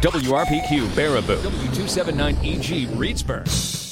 WRPQ Baraboo, W279EG Reedsburg.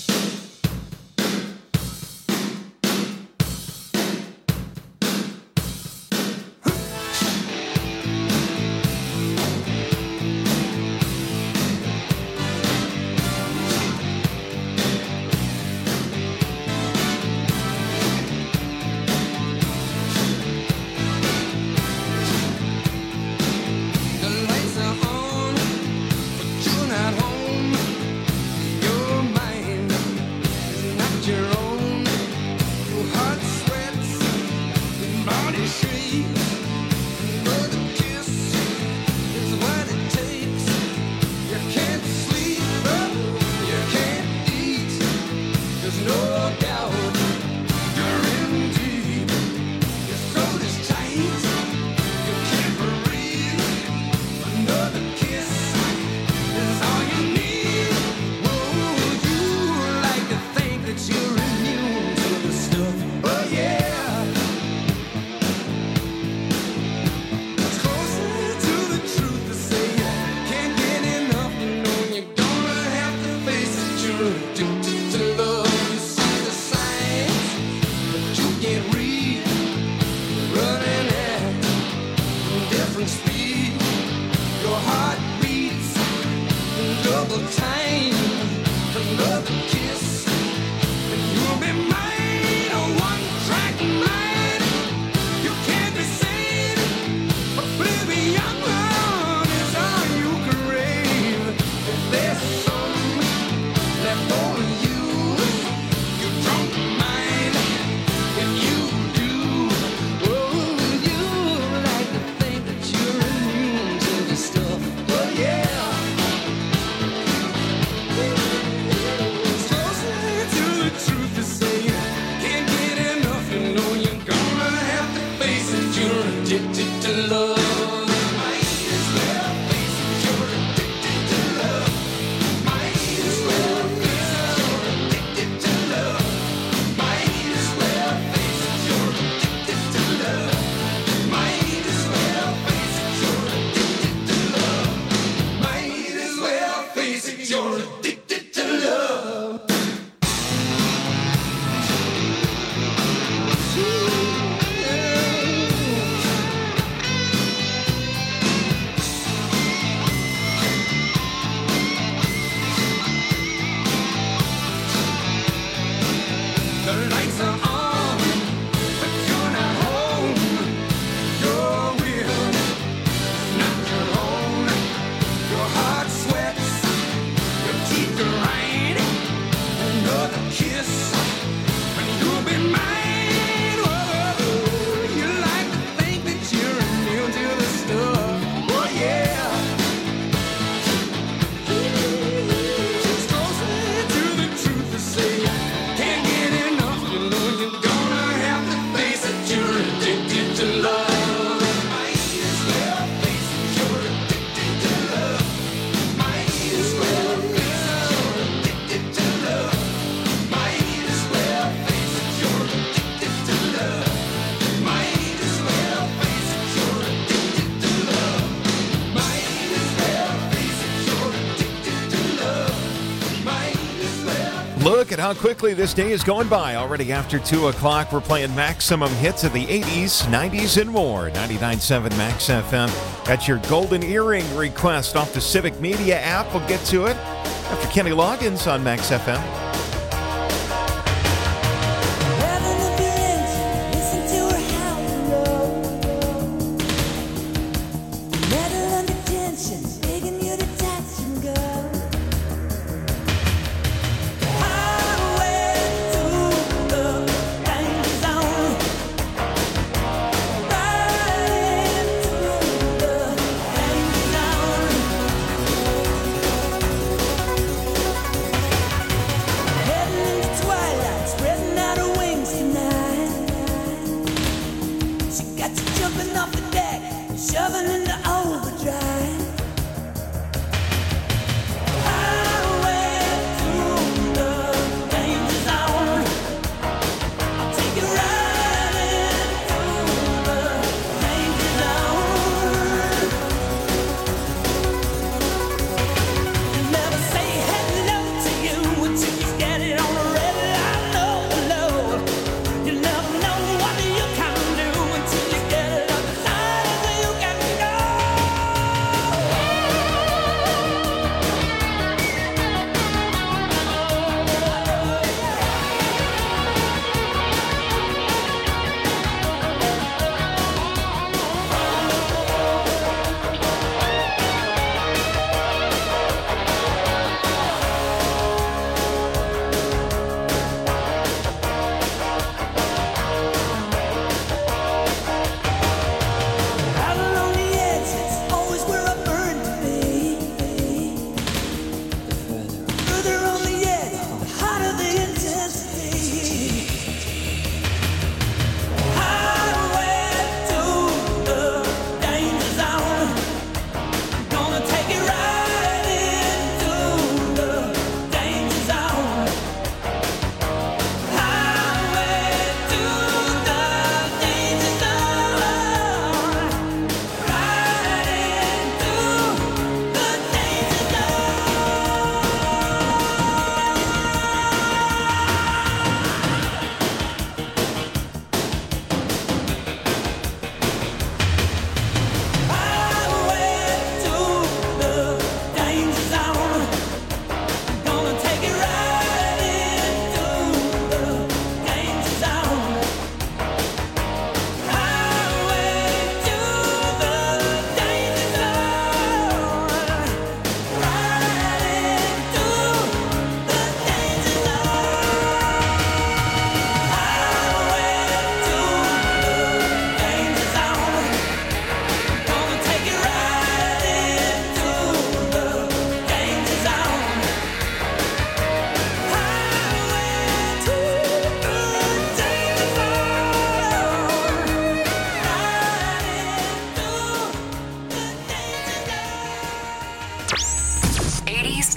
Look at how quickly this day is going by. Already after 2 o'clock, we're playing maximum hits of the 80s, 90s, and more. 99.7 Max FM. That's your golden earring request off the Civic Media app. We'll get to it after Kenny Loggins on Max FM.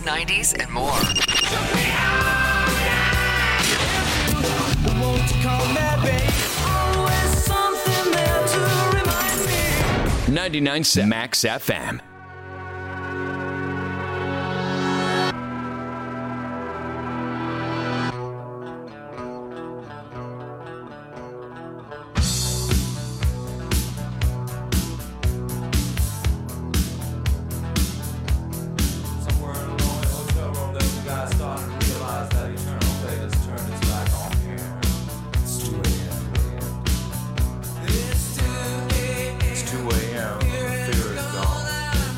90s, and more. 99.7 Max FM. It's 2 a.m. Fear is gone.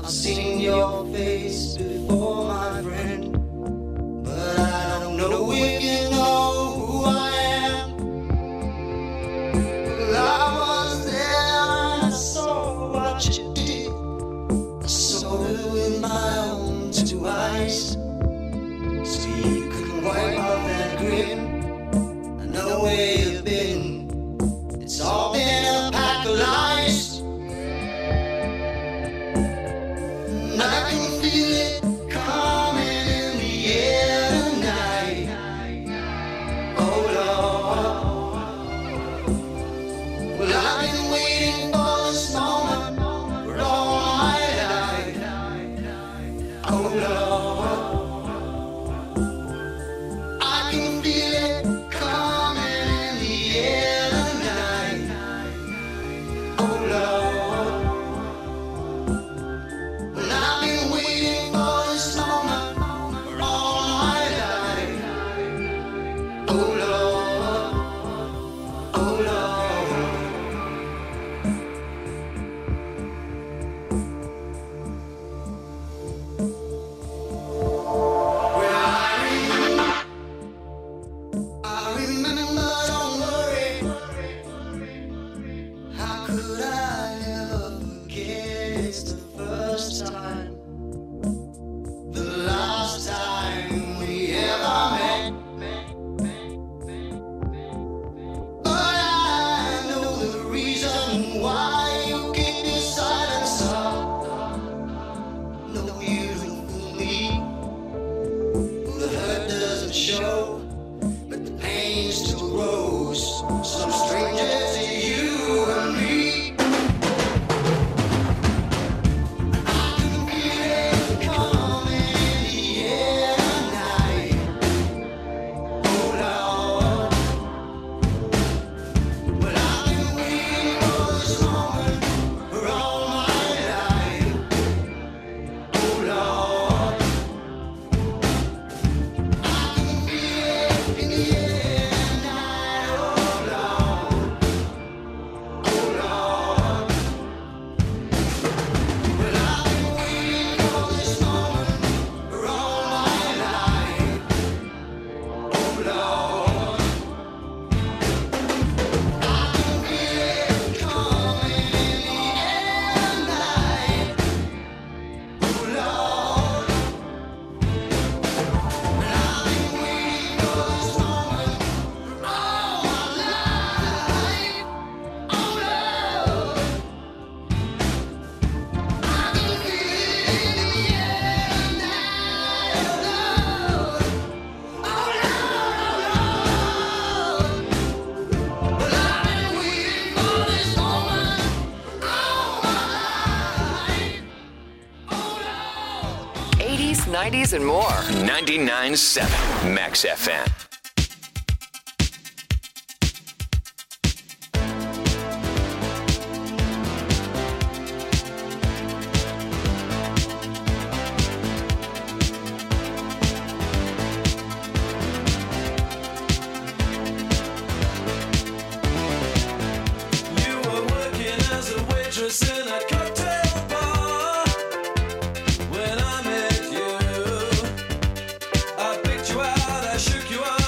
I've seen your face before, my friend, but I don't know if you know who I am. Well, I was there and I saw what you did. I saw it with my own two eyes, so you couldn't wipe off that grin. I know where you've been. It's all been a pack of lies. And I can feel it coming in the air tonight. Oh Lord. Well, I've been waiting for this moment for all my life. Oh Lord. I can feel it coming in the air tonight. Oh Lord. Well, I've been waiting for this moment for all my life. Oh Lord, oh Lord. Well, I remember, don't worry. How could I ever forget? It's the first time, the last time we ever met. But I know the reason why you keep your silence up. No, you don't fool me. The hurt doesn't show, but the pain still grows. Some strangers to you and me. I can feel it coming in the air tonight. Oh Lord. Well, I've been waiting for this moment for all my life. Oh Lord. I can feel it in the air tonight. Oh Lord. Oh Lord. Well, I've been waiting for this moment for all my life. Oh Lord. I can feel it coming in the air tonight. Oh Lord. And I've been waiting for this moment for all my life. Oh Lord. I can feel it in the air tonight. Oh Lord. Oh Lord. Well, I've been waiting for this moment all my life. Oh Lord. 80s, 90s, and more. 99.7 Max FM. You were working as a waitress in a cocktail bar when I met you. I picked you out, I shook you up.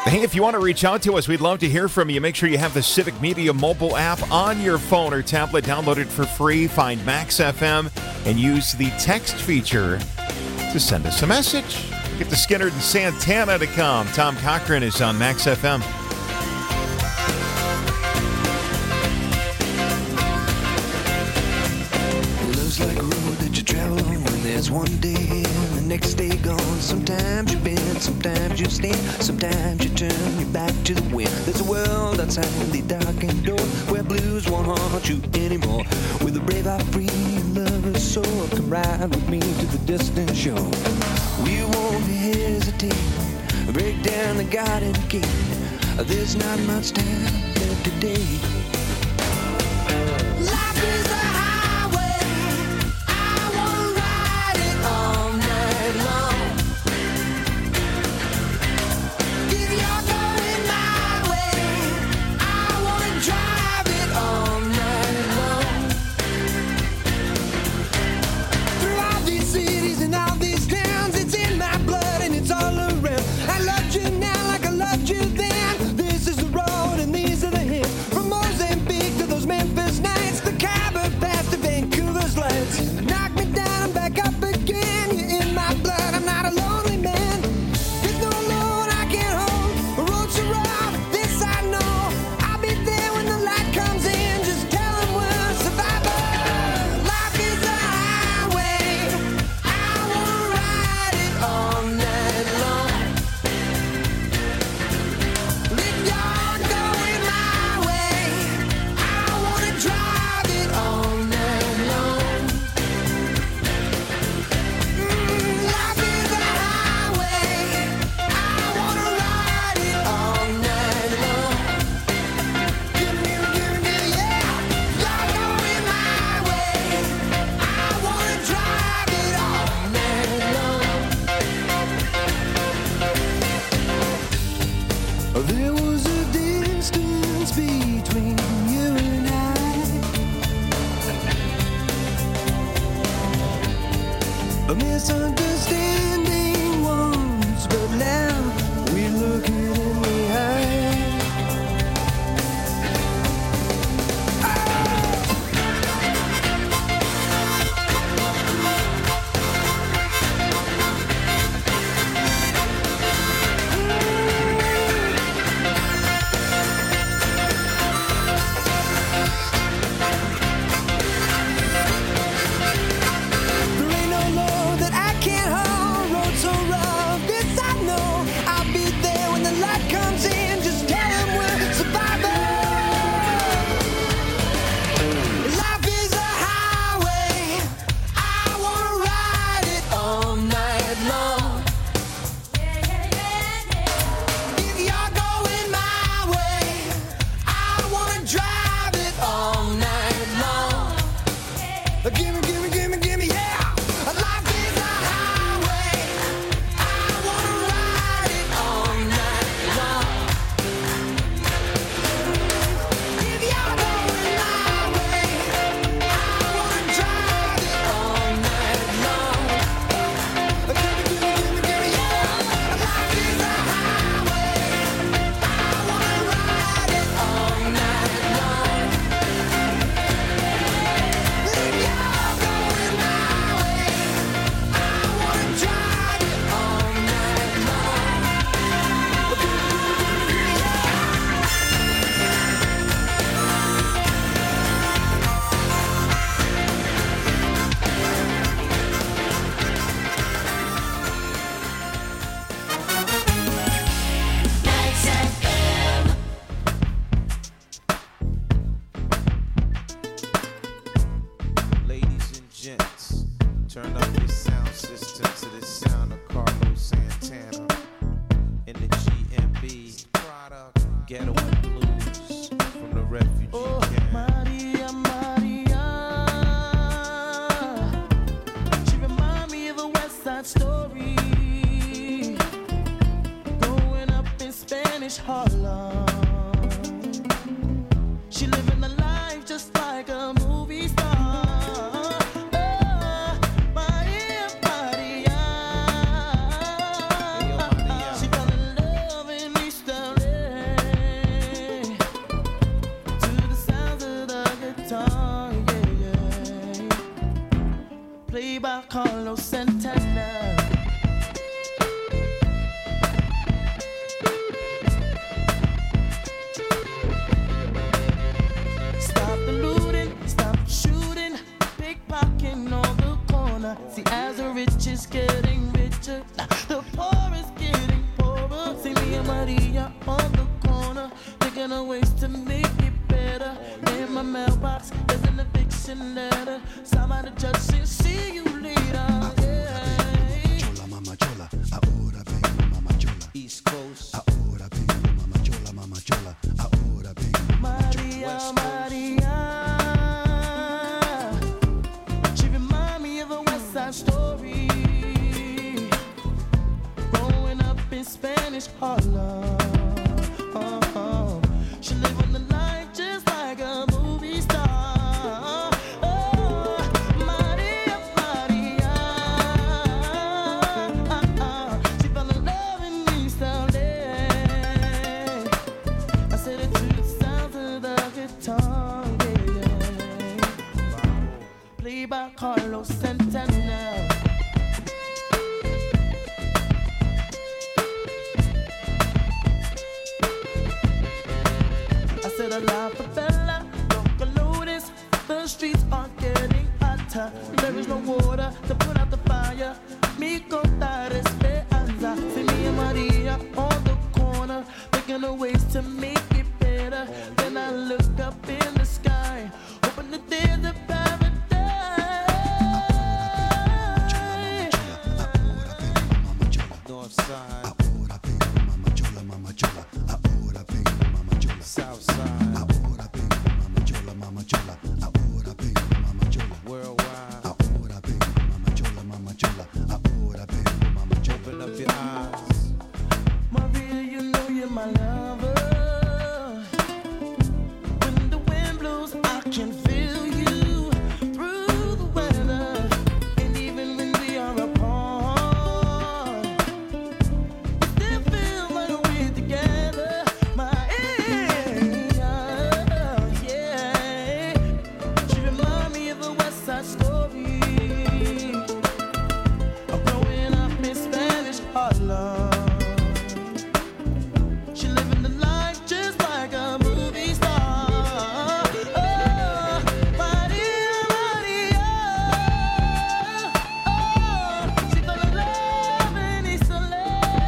Hey, if you want to reach out to us, we'd love to hear from you. Make sure you have the Civic Media mobile app on your phone or tablet. Download it for free. Find Max FM and use the text feature to send us a message. Get the Skinner and Santana to come. Tom Cochran is on Max FM. Love's like a road that you travel on when there's one day and the next day gone. Sometimes you bend, sometimes you stand, sometimes you turn your back to the wind. There's a world outside the darkened door where blues won't haunt you anymore. With a brave heart free and lover's soul, come ride with me to the distant shore. We won't hesitate, break down the garden gate. There's not much time left today. Life is a highway, I wanna ride it all night long. If you're going my way, I wanna drive it all night long. Through all these cities and all these towns, it's in my blood and it's all around. I loved you now like I loved you then. This is the road and these are the hills. From Mozambique to those Memphis nights, the Khyber Pass to Vancouver's lights. Knock me down, I'm back up again. You're in my blood, I'm not a lonely man. There's no load I can't hold. The road's so rough, this I know. I'll be there when the light comes in. Just tell them we're survivors. Life is a highway, I wanna ride it all night long. If you're going my way, I wanna drive it all night long. Life is a highway, I wanna ride it all night long. Give me, yeah. You're going my way, I wanna drive it all night long. There was a distance between you and I, a misunderstanding once, but now we're looking in the eye. There ain't no load that I can't hold. Road so rough, this I know. I'll be there when the light comes in. Just tell them we're survivors. Life is a highway, I wanna ride it all night long. If you're going my way, I wanna drive it all night long. Gimme, yeah. Life is a highway, I wanna ride it all night long. If you're going my way, I wanna drive it all night long. Gimme, yeah. Life is a highway, I wanna ride it all night long. If you're going my way, I wanna drive it all night long. Ladies and gents, turn up your sound system to the sound of Carlos Santana in the GMB product Ghetto and Blues from the refugee camp. Maria, Maria. She remind me of a West Side Story. Growing up in Spanish Harlem. She living a life just like a movie star. Oh, Maria, Maria. Played by Carlos Santana. Stop the looting, stop the shooting, pickpocketing on the corner. See, as the rich is getting richer, the poor is getting poorer. See me and Maria on the corner, thinking of ways to make it better. In my mailbox, there's an eviction letter. Somebody judge says, see you later. Mama chola, ahora vengo, mama chola. East Coast. Ahora vengo, mama chola, mama chola. Ahora vengo, mama chola. Maria, she remind me of a West Side Story. Growing up in Spanish Harlem. She live on the line just like a movie star. Oh, Maria, Maria. She fell in love in East LA. I said it to the sound of the guitar, yeah. Played by Carlos Santana. I said a lot for Bella, Loca Lotus. The streets are getting hotter. There is no water to put out the fire. Mi contar esperanza. See me and Maria on the corner, thinking of ways to make it better. Then I look up in the sky, hoping that there's a paradise. North side. Ahora vengo, mama chola, mama chola. Ahora vengo, mama chola. South side. Ahora vengo, mama chola, mama chola. Ahora vengo, mama chola. Worldwide. Ahora vengo, mama chola, mama chola. Ahora vengo, mama chola. Open up your eyes. Maria, you know you're my lover. When the wind blows, I can feel you through the weather. And even when we are apart, it still feels like we're together. Yeah. She remind me of a West Side Story. I'm growing up in Spanish Harlem. She living the life just like a movie star. Oh, Maria, Maria. Oh, she fell in love in East LA.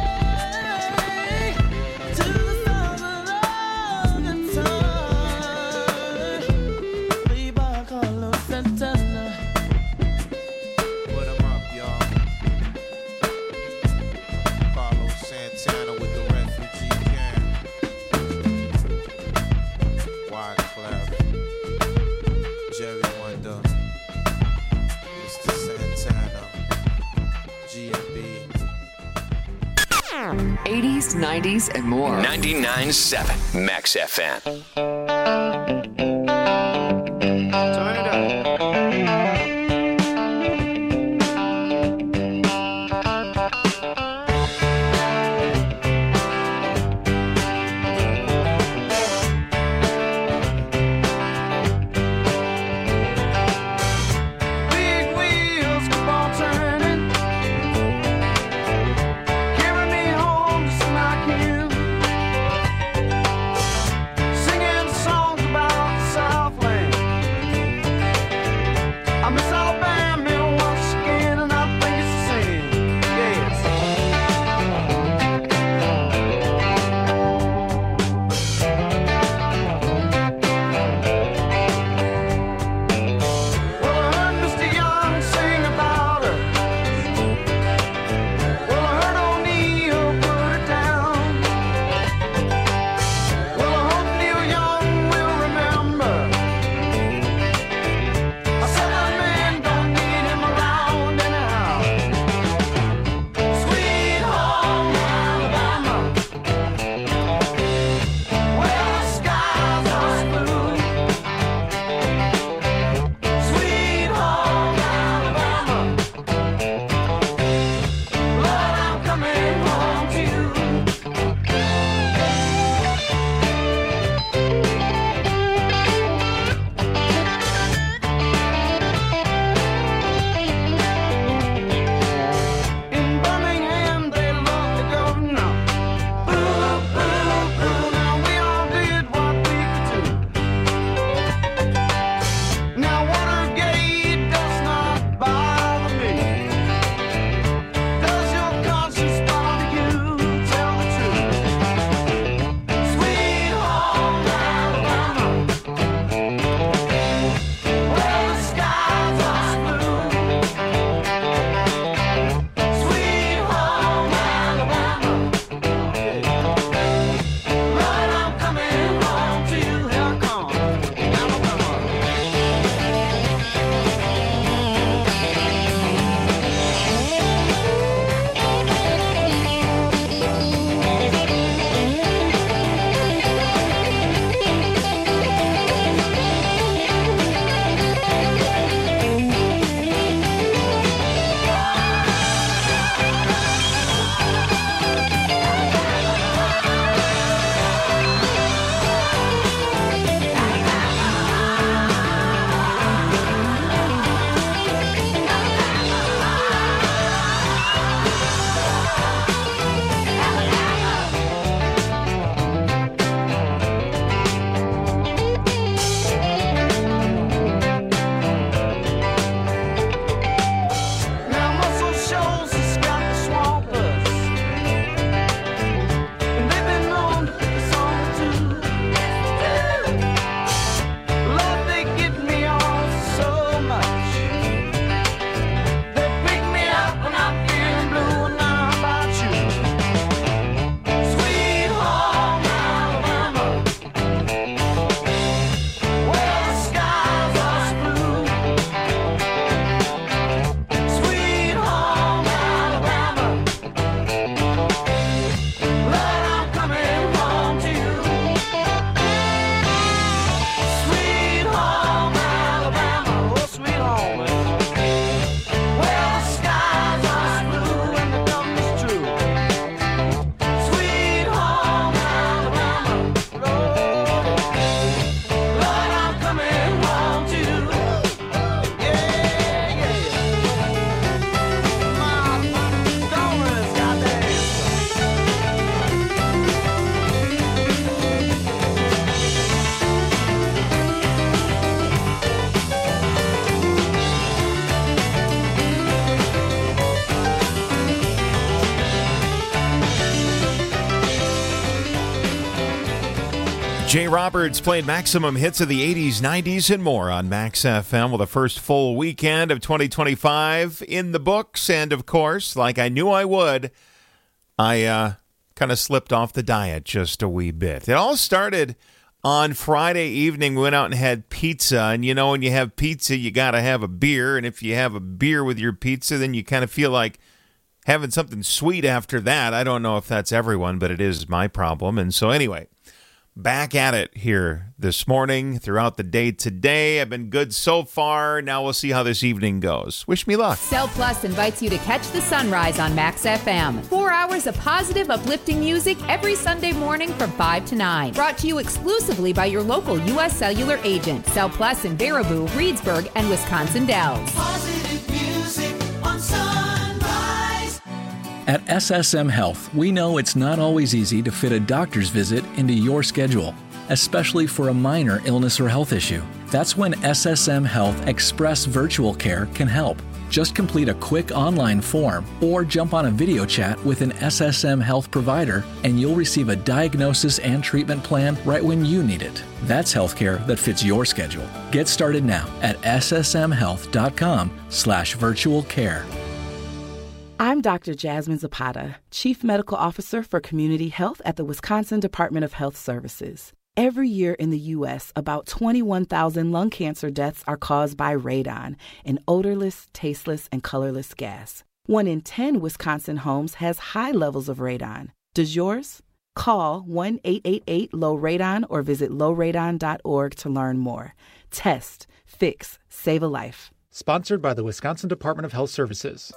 To the sound of the guitar. Played by Carlos Santana. Put 'em up, y'all. Carlos Santana with the refugee camp. Wyclef. Jerry Wonder. Mr. Santana. GMB. 80s, 90s, and more. 99.7 Max FM. Turn it up. Big wheels keep on turning, carry me home to smack you, singing songs about the Southland. I miss Alabama once again, and I think it's the same. Yes. Well, I heard Mr. Young sing about her. Well, I heard O'Neill put her down. Well, I hope Neil Young will remember. I said that man Jay Roberts played maximum hits of the 80s, 90s, and more on Max FM. Well, the first full weekend of 2025 in the books. And, of course, like I knew I would, I kind of slipped off the diet just a wee bit. It all started on Friday evening. We went out and had pizza. And, you know, when you have pizza, you got to have a beer. And if you have a beer with your pizza, then you kind of feel like having something sweet after that. I don't know if that's everyone, but it is my problem. And so anyway, back at it here this morning, throughout the day today. I've been good so far. Now we'll see how this evening goes. Wish me luck. Cell Plus invites you to catch the sunrise on Max FM. 4 hours of positive, uplifting music every Sunday morning from 5 to 9. Brought to you exclusively by your local U.S. Cellular agent. Cell Plus in Baraboo, Reedsburg, and Wisconsin Dells. Positive music on Sunrise. At SSM Health, we know it's not always easy to fit a doctor's visit into your schedule, especially for a minor illness or health issue. That's when SSM Health Express Virtual Care can help. Just complete a quick online form or jump on a video chat with an SSM Health provider and you'll receive a diagnosis and treatment plan right when you need it. That's healthcare that fits your schedule. Get started now at ssmhealth.com/virtual care. I'm Dr. Jasmine Zapata, Chief Medical Officer for Community Health at the Wisconsin Department of Health Services. Every year in the U.S., about 21,000 lung cancer deaths are caused by radon, an odorless, tasteless, and colorless gas. 1 in 10 Wisconsin homes has high levels of radon. Does yours? Call 1-888-LOW-RADON or visit lowradon.org to learn more. Test, fix, save a life. Sponsored by the Wisconsin Department of Health Services.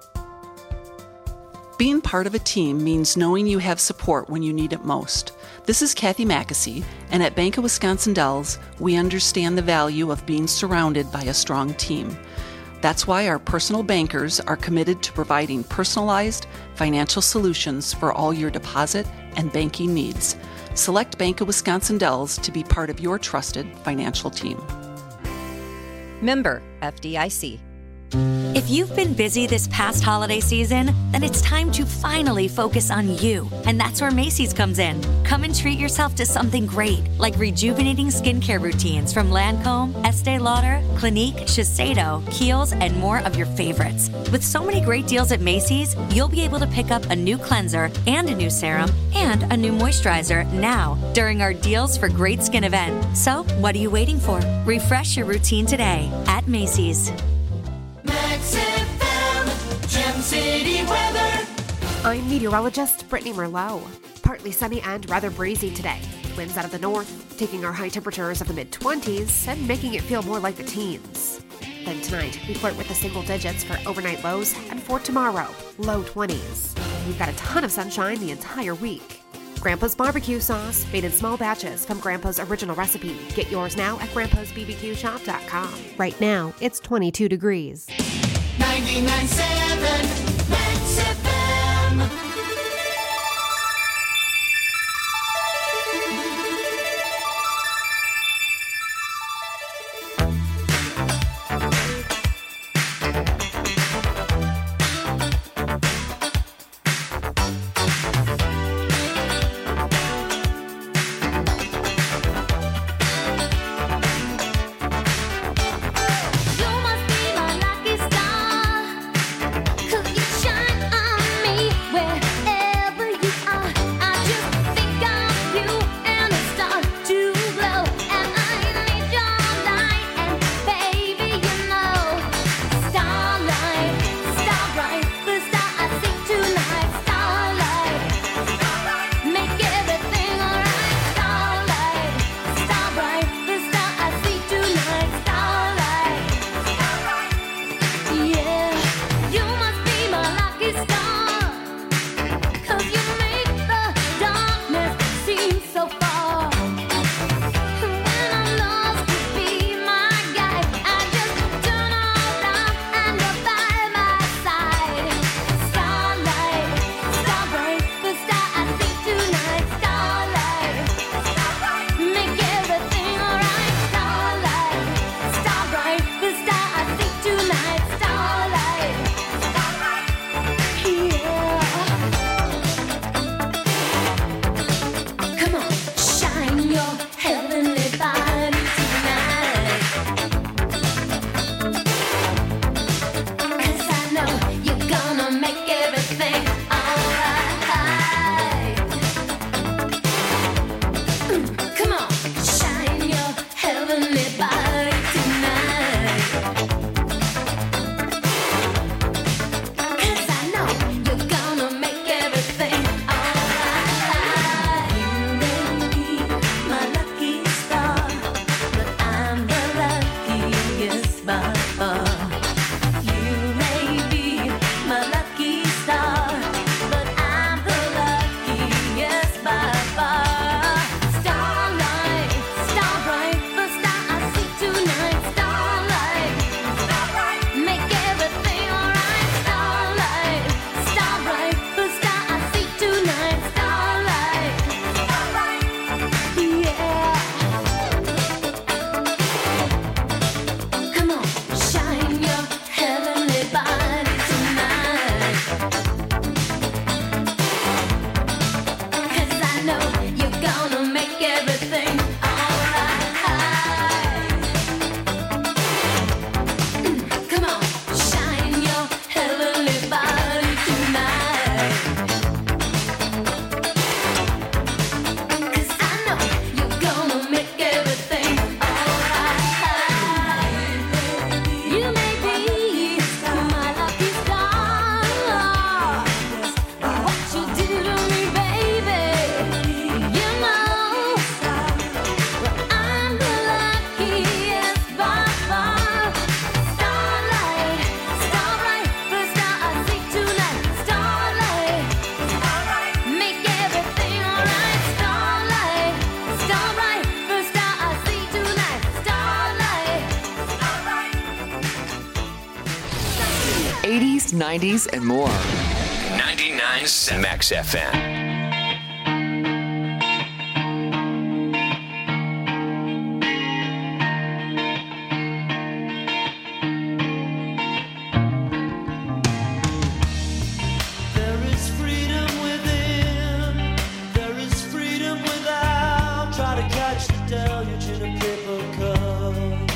Being part of a team means knowing you have support when you need it most. This is Kathy Mackesy, and at Bank of Wisconsin Dells, we understand the value of being surrounded by a strong team. That's why our personal bankers are committed to providing personalized financial solutions for all your deposit and banking needs. Select Bank of Wisconsin Dells to be part of your trusted financial team. Member FDIC. If you've been busy this past holiday season, then it's time to finally focus on you. And that's where Macy's comes in. Come and treat yourself to something great, like rejuvenating skincare routines from Lancome, Estee Lauder, Clinique, Shiseido, Kiehl's, and more of your favorites. With so many great deals at Macy's, you'll be able to pick up a new cleanser and a new serum and a new moisturizer now during our Deals for Great Skin event. So, what are you waiting for? Refresh your routine today at Macy's. Max FM, Gem City weather. I'm meteorologist Brittany Merlot. Partly sunny and rather breezy today. Winds out of the north, taking our high temperatures of the mid-20s and making it feel more like the teens. Then tonight, we flirt with the single digits for overnight lows, and for tomorrow, low 20s. We've got a ton of sunshine the entire week. Grandpa's barbecue sauce, made in small batches from Grandpa's original recipe. Get yours now at grandpa'sbbqshop.com. Right now, it's 22 degrees. 99.7 Max FM. You must be my lucky star. 80s, 90s, and more. 99.7 Max FM. There is freedom within, there is freedom without. Try to catch the deluge in a paper cup.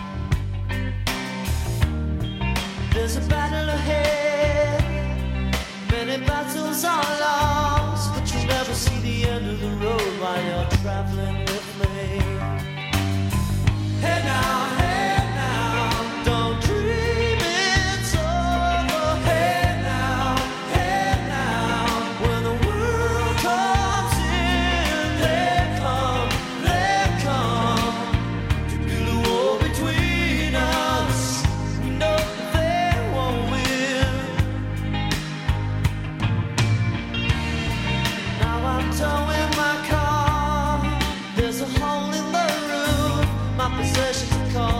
There's a battle ahead, many battles are lost, but you never see the end of the road while you're traveling with me. Hey now, don't dream it's over. Hey now, when the world comes in, they come to build a wall between us. We know that they won't win. Now I'm towing my car. There's a hole in the roof. My possessions are caught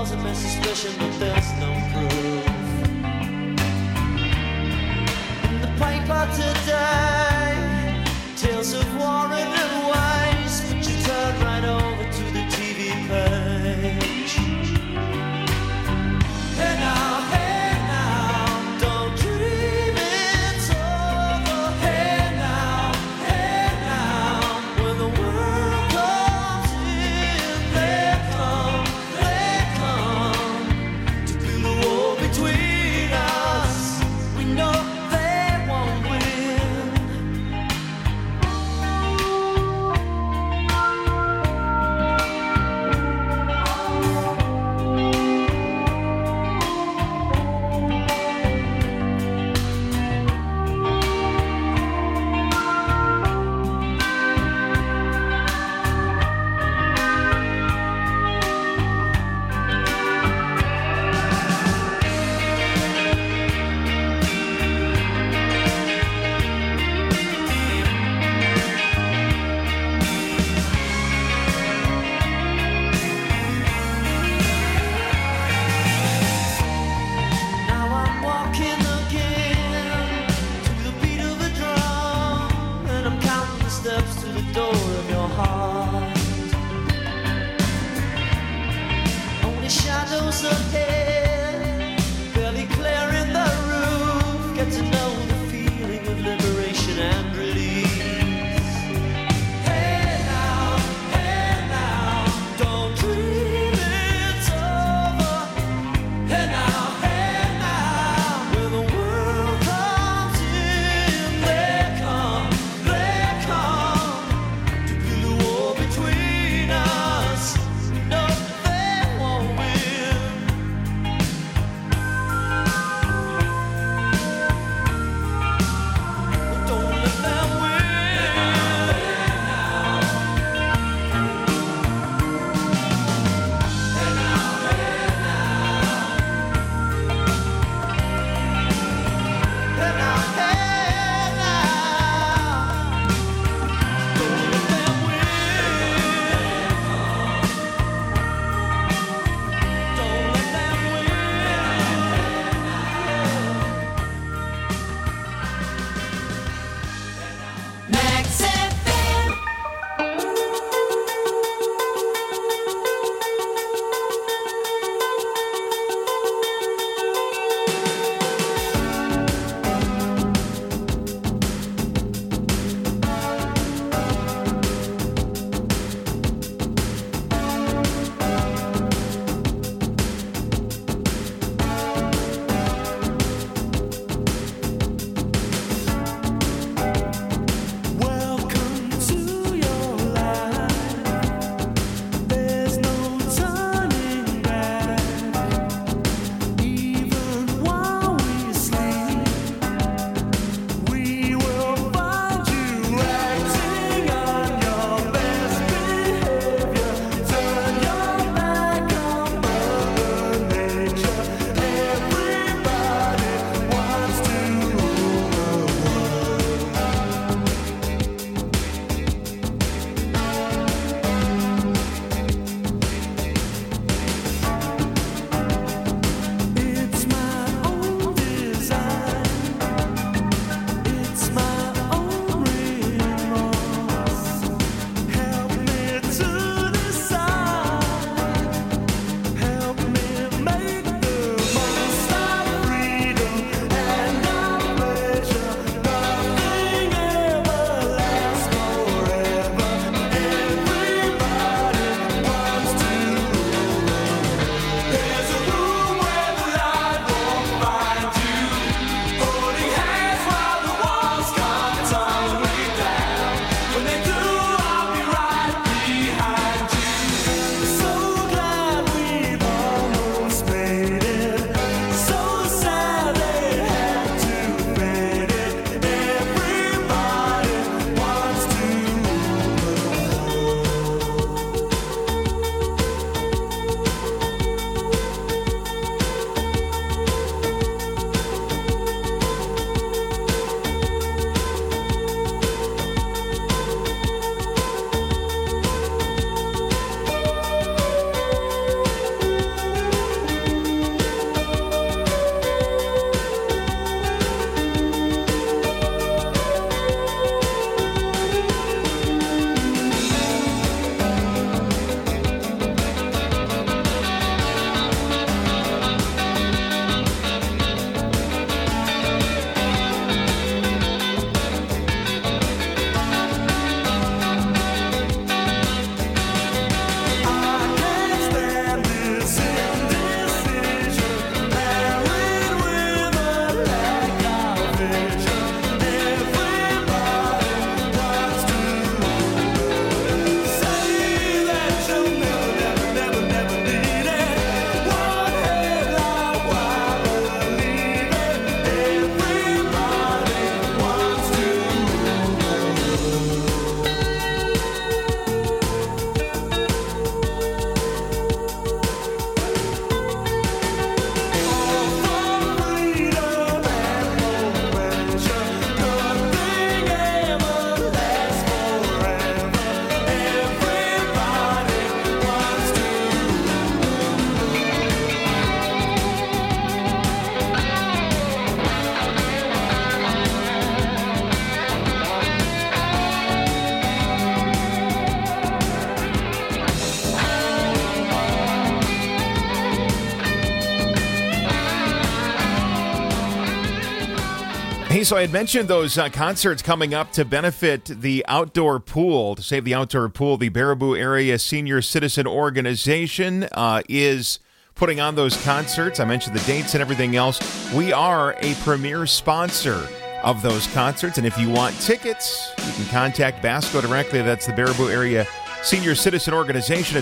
Hey, so I had mentioned those concerts coming up to benefit the outdoor pool, to save the outdoor pool. The Baraboo Area Senior Citizen Organization is putting on those concerts. I mentioned the dates and everything else. We are a premier sponsor of those concerts, and if you want tickets, you can contact Basco directly. That's the Baraboo Area Senior Citizen Organization at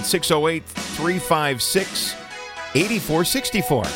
608-356-8464.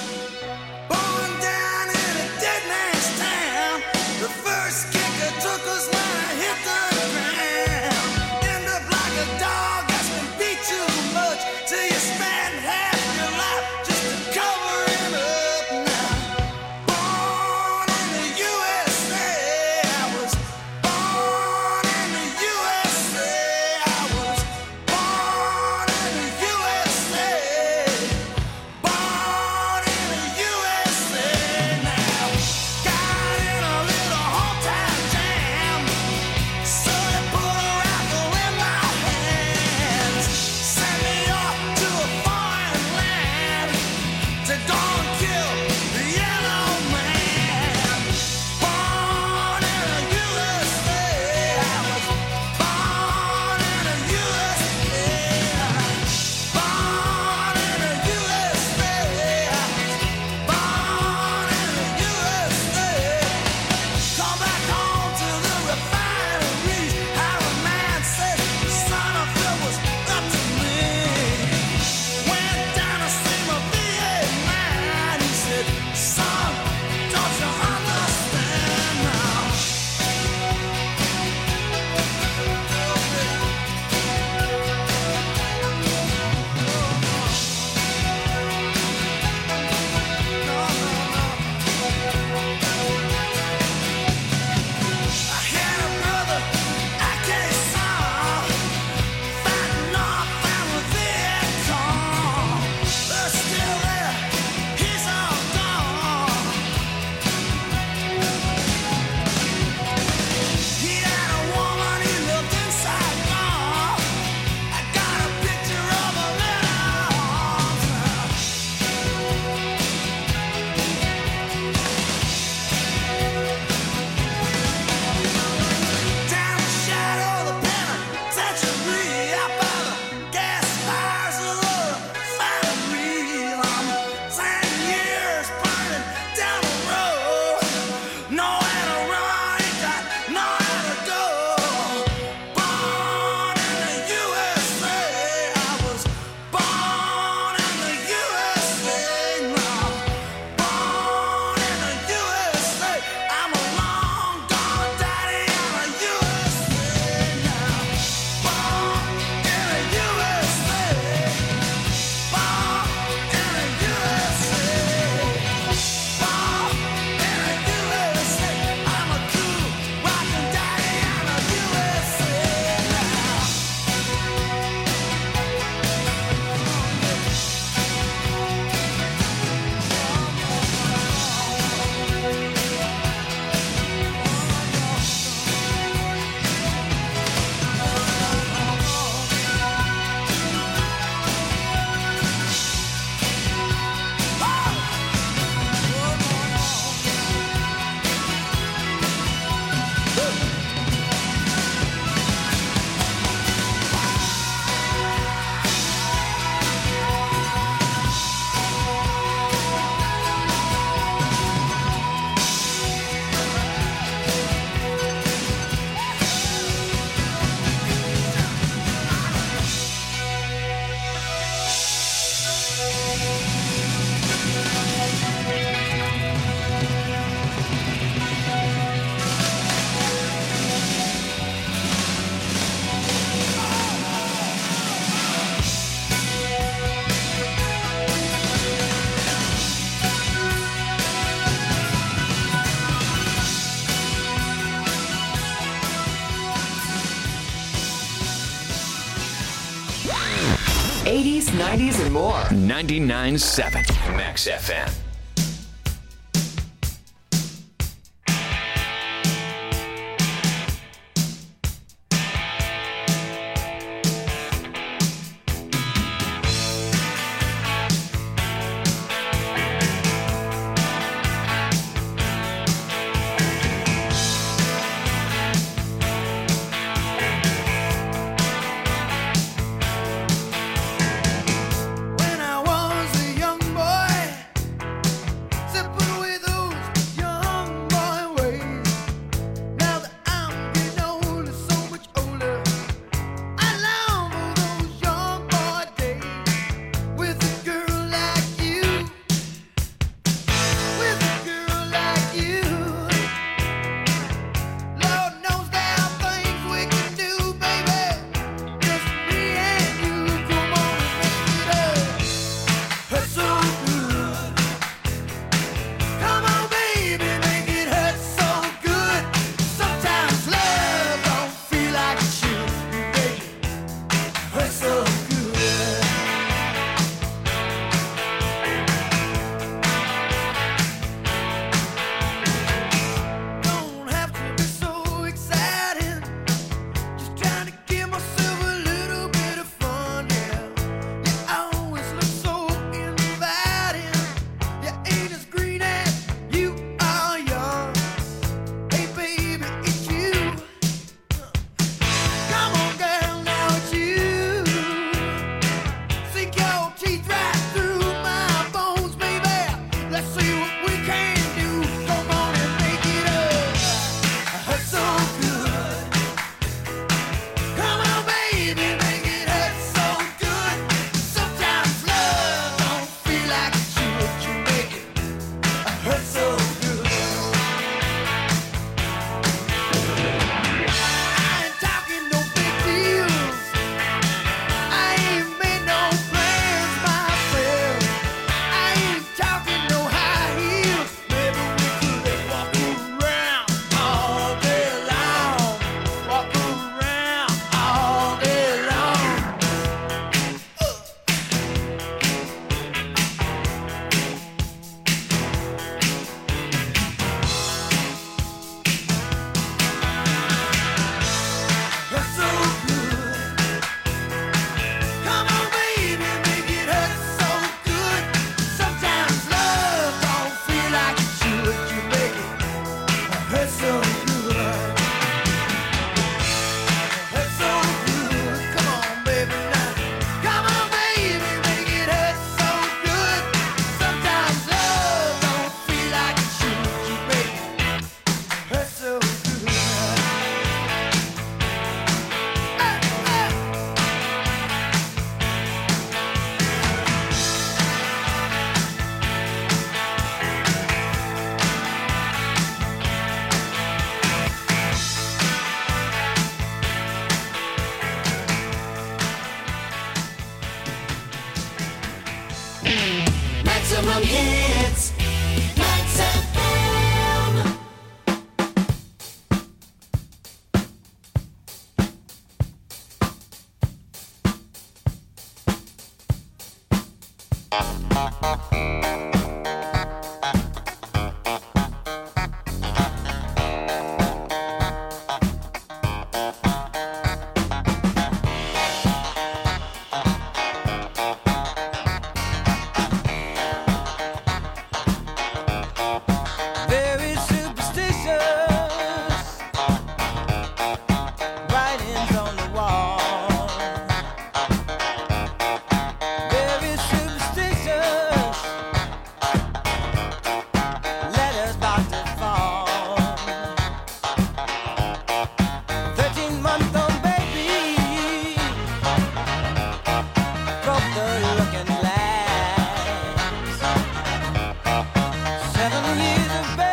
'80s, '90s, and more. 99.7 Max FM. we can do. Come on and make it up. Hurt so good. Come on, baby, make it hurt so good. Sometimes love don't feel like it should. You make it hurt so good. I ain't talking no big deals. I ain't made no plans myself. I ain't talking no high heels. Maybe we could walk around all day long. Walk around all day long. Hurt so good. Come on, baby, make it hurt so good. Sometimes love don't feel like it should. You make it hurt so good. Hurt so good. Come on, baby, now. Come on, baby, make it hurt so good. Sometimes love don't feel like it should. You make it hurt so good. Maximum hits. Max FM. Very superstitious writings on the wall. Very superstitious letters about to fall. 13-month-old baby broke the looking glass. 7 years of